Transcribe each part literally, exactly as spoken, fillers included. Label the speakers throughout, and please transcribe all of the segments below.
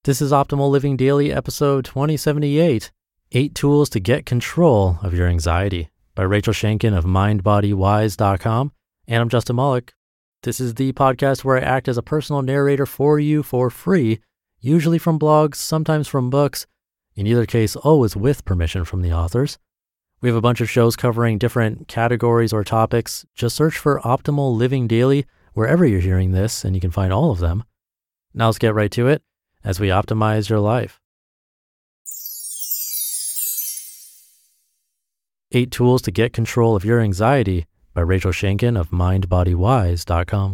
Speaker 1: This is Optimal Living Daily, episode twenty seventy-eight, Eight Tools to Get Control of Your Anxiety by Rachel Shankin of mind body wise dot com. And I'm Justin Malik. This is the podcast where I act as a personal narrator for you for free, usually from blogs, sometimes from books, in either case, always with permission from the authors. We have a bunch of shows covering different categories or topics. Just search for Optimal Living Daily wherever you're hearing this, and you can find all of them. Now let's get right to it as we optimize your life. Eight Tools to Get Control of Your Anxiety by Rachel Shankin of mind body wise dot com.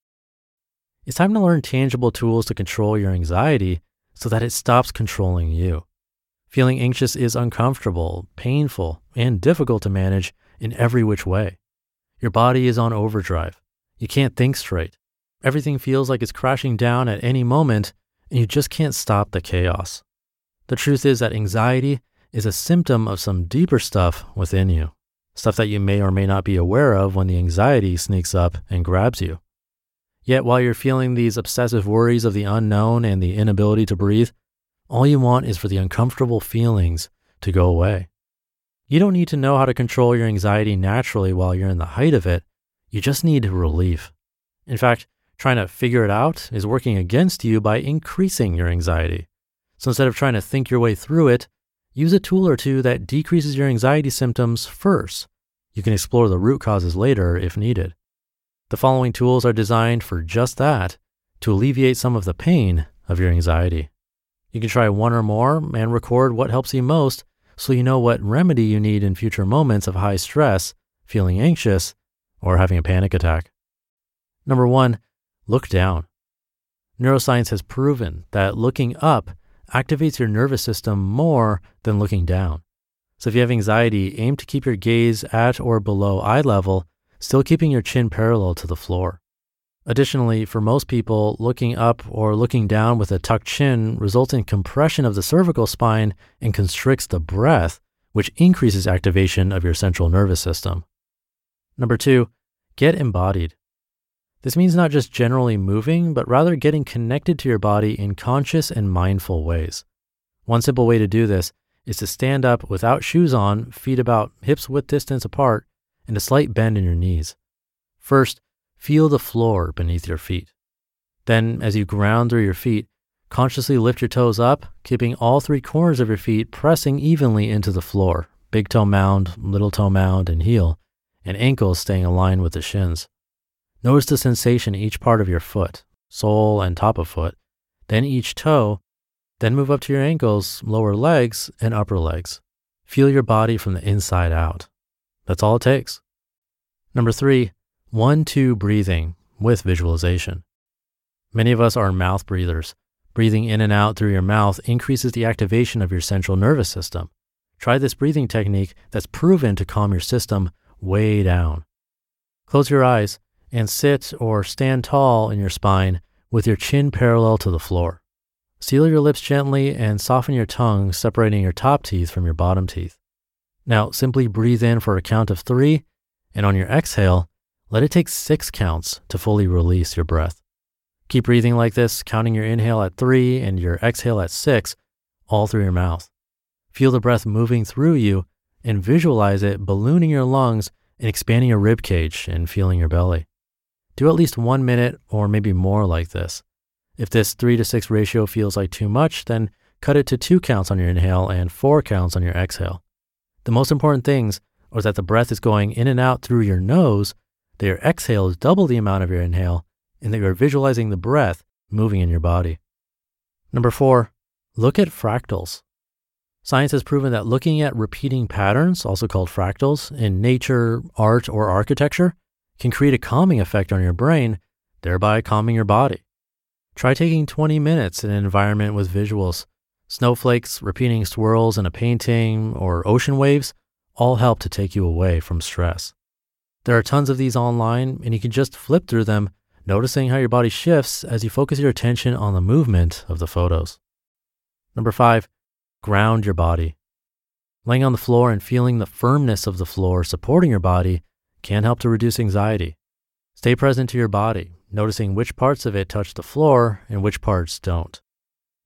Speaker 1: It's time to learn tangible tools to control your anxiety so that it stops controlling you. Feeling anxious is uncomfortable, painful, and difficult to manage in every which way. Your body is on overdrive. You can't think straight. Everything feels like it's crashing down at any moment, and you just can't stop the chaos. The truth is that anxiety is a symptom of some deeper stuff within you, stuff that you may or may not be aware of when the anxiety sneaks up and grabs you. Yet while you're feeling these obsessive worries of the unknown and the inability to breathe, all you want is for the uncomfortable feelings to go away. You don't need to know how to control your anxiety naturally while you're in the height of it. You just need relief. In fact, trying to figure it out is working against you by increasing your anxiety. So instead of trying to think your way through it, use a tool or two that decreases your anxiety symptoms first. You can explore the root causes later if needed. The following tools are designed for just that, to alleviate some of the pain of your anxiety. You can try one or more and record what helps you most so you know what remedy you need in future moments of high stress, feeling anxious, or having a panic attack. Number one, look down. Neuroscience has proven that looking up activates your nervous system more than looking down. So if you have anxiety, aim to keep your gaze at or below eye level, still keeping your chin parallel to the floor. Additionally, for most people, looking up or looking down with a tucked chin results in compression of the cervical spine and constricts the breath, which increases activation of your central nervous system. Number two, get embodied. This means not just generally moving, but rather getting connected to your body in conscious and mindful ways. One simple way to do this is to stand up without shoes on, feet about hips width distance apart, and a slight bend in your knees. First, feel the floor beneath your feet. Then, as you ground through your feet, consciously lift your toes up, keeping all three corners of your feet pressing evenly into the floor, big toe mound, little toe mound, and heel, and ankles staying aligned with the shins. Notice the sensation in each part of your foot, sole and top of foot, then each toe, then move up to your ankles, lower legs, and upper legs. Feel your body from the inside out. That's all it takes. Number three, one, two breathing with visualization. Many of us are mouth breathers. Breathing in and out through your mouth increases the activation of your central nervous system. Try this breathing technique that's proven to calm your system way down. Close your eyes and sit or stand tall in your spine with your chin parallel to the floor. Seal your lips gently and soften your tongue, separating your top teeth from your bottom teeth. Now simply breathe in for a count of three, and on your exhale, let it take six counts to fully release your breath. Keep breathing like this, counting your inhale at three and your exhale at six, all through your mouth. Feel the breath moving through you and visualize it ballooning your lungs and expanding your rib cage and feeling your belly. Do at least one minute or maybe more like this. If this three to six ratio feels like too much, then cut it to two counts on your inhale and four counts on your exhale. The most important things are that the breath is going in and out through your nose, that your exhale is double the amount of your inhale, and that you're visualizing the breath moving in your body. Number four, look at fractals. Science has proven that looking at repeating patterns, also called fractals, in nature, art, or architecture, can create a calming effect on your brain, thereby calming your body. Try taking twenty minutes in an environment with visuals. Snowflakes, repeating swirls in a painting, or ocean waves all help to take you away from stress. There are tons of these online, and you can just flip through them, noticing how your body shifts as you focus your attention on the movement of the photos. Number five, ground your body. Laying on the floor and feeling the firmness of the floor supporting your body can help to reduce anxiety. Stay present to your body, noticing which parts of it touch the floor and which parts don't.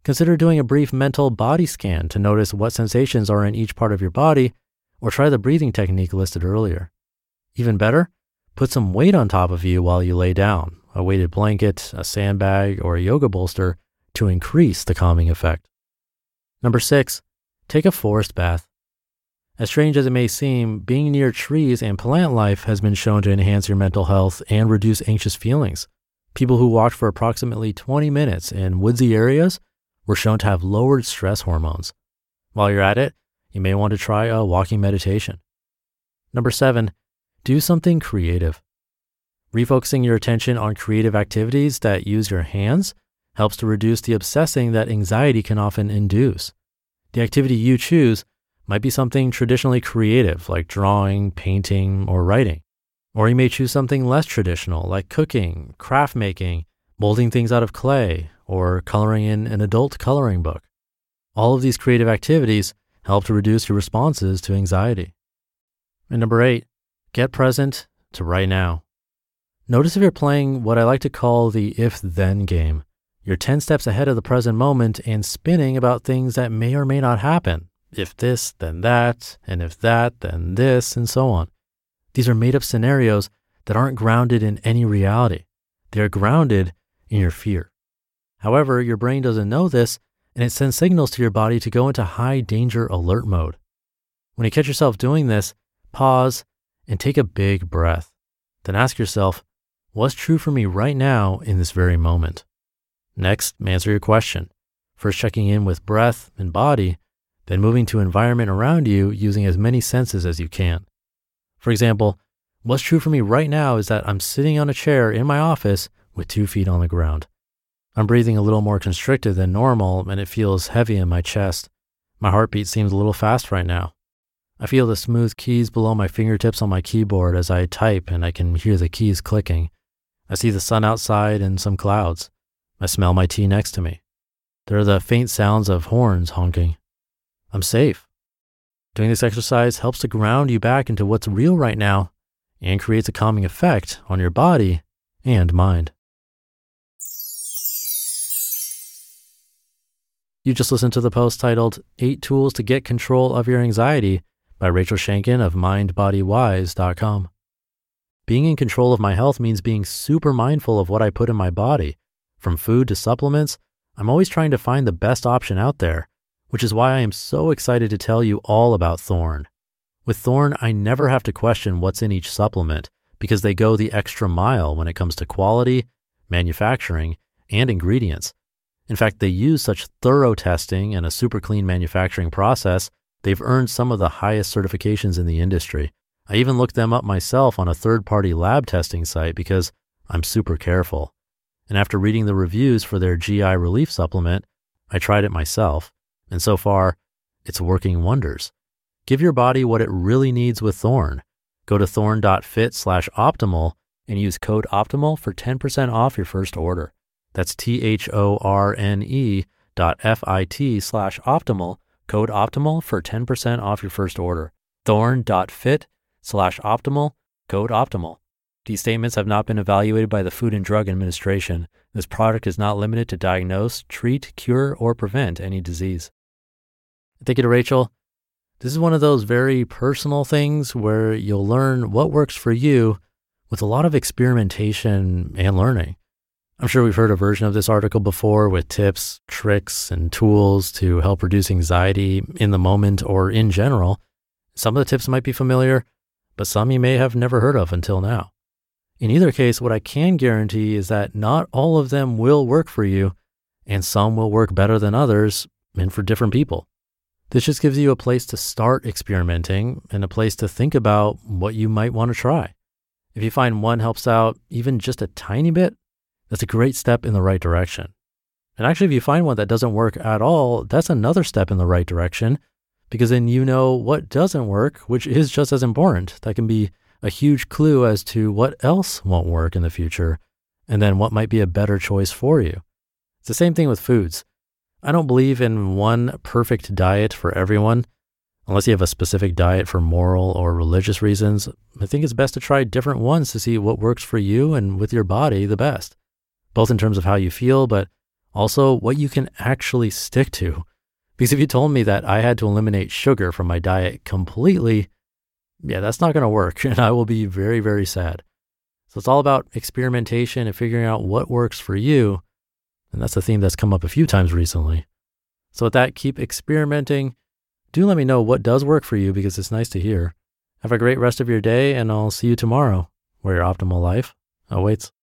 Speaker 1: Consider doing a brief mental body scan to notice what sensations are in each part of your body, or try the breathing technique listed earlier. Even better, put some weight on top of you while you lay down, a weighted blanket, a sandbag, or a yoga bolster to increase the calming effect. Number six, take a forest bath. As strange as it may seem, being near trees and plant life has been shown to enhance your mental health and reduce anxious feelings. People who walked for approximately twenty minutes in woodsy areas were shown to have lowered stress hormones. While you're at it, you may want to try a walking meditation. Number seven, do something creative. Refocusing your attention on creative activities that use your hands helps to reduce the obsessing that anxiety can often induce. The activity you choose might be something traditionally creative, like drawing, painting, or writing. Or you may choose something less traditional, like cooking, craft making, molding things out of clay, or coloring in an adult coloring book. All of these creative activities help to reduce your responses to anxiety. And number eight, get present to right now. Notice if you're playing what I like to call the if-then game. You're ten steps ahead of the present moment and spinning about things that may or may not happen. If this, then that, and if that, then this, and so on. These are made-up scenarios that aren't grounded in any reality. They are grounded in your fear. However, your brain doesn't know this, and it sends signals to your body to go into high danger alert mode. When you catch yourself doing this, pause and take a big breath. Then ask yourself, what's true for me right now in this very moment? Next, answer your question. First checking in with breath and body, then moving to environment around you using as many senses as you can. For example, what's true for me right now is that I'm sitting on a chair in my office with two feet on the ground. I'm breathing a little more constricted than normal, and it feels heavy in my chest. My heartbeat seems a little fast right now. I feel the smooth keys below my fingertips on my keyboard as I type, and I can hear the keys clicking. I see the sun outside and some clouds. I smell my tea next to me. There are the faint sounds of horns honking. I'm safe. Doing this exercise helps to ground you back into what's real right now and creates a calming effect on your body and mind. You just listened to the post titled Eight Tools to Get Control of Your Anxiety by Rachel Shanken of mind body wise dot com. Being in control of my health means being super mindful of what I put in my body. From food to supplements, I'm always trying to find the best option out there, which is why I am so excited to tell you all about Thorne. With Thorne, I never have to question what's in each supplement because they go the extra mile when it comes to quality, manufacturing, and ingredients. In fact, they use such thorough testing and a super clean manufacturing process, they've earned some of the highest certifications in the industry. I even looked them up myself on a third-party lab testing site because I'm super careful. And after reading the reviews for their G I relief supplement, I tried it myself. And so far, it's working wonders. Give your body what it really needs with Thorne. Go to thorne.fit slash optimal and use code OPTIMAL for ten percent off your first order. That's T-H-O-R-N-E dot F-I-T slash optimal, code OPTIMAL for ten percent off your first order. Thorne.fit slash optimal, code OPTIMAL. These statements have not been evaluated by the Food and Drug Administration. This product is not limited to diagnose, treat, cure, or prevent any disease. Thank you to Rachel. This is one of those very personal things where you'll learn what works for you with a lot of experimentation and learning. I'm sure we've heard a version of this article before with tips, tricks, and tools to help reduce anxiety in the moment or in general. Some of the tips might be familiar, but some you may have never heard of until now. In either case, what I can guarantee is that not all of them will work for you, and some will work better than others and for different people. This just gives you a place to start experimenting and a place to think about what you might want to try. If you find one helps out even just a tiny bit, that's a great step in the right direction. And actually, if you find one that doesn't work at all, that's another step in the right direction, because then you know what doesn't work, which is just as important. That can be a huge clue as to what else won't work in the future, and then what might be a better choice for you. It's the same thing with foods. I don't believe in one perfect diet for everyone. Unless you have a specific diet for moral or religious reasons, I think it's best to try different ones to see what works for you and with your body the best, both in terms of how you feel, but Also, what you can actually stick to. Because if you told me that I had to eliminate sugar from my diet completely, yeah, that's not going to work, and I will be very, very sad. So it's all about experimentation and figuring out what works for you. And that's a theme that's come up a few times recently. So with that, keep experimenting. Do let me know what does work for you because it's nice to hear. Have a great rest of your day, and I'll see you tomorrow where your optimal life awaits.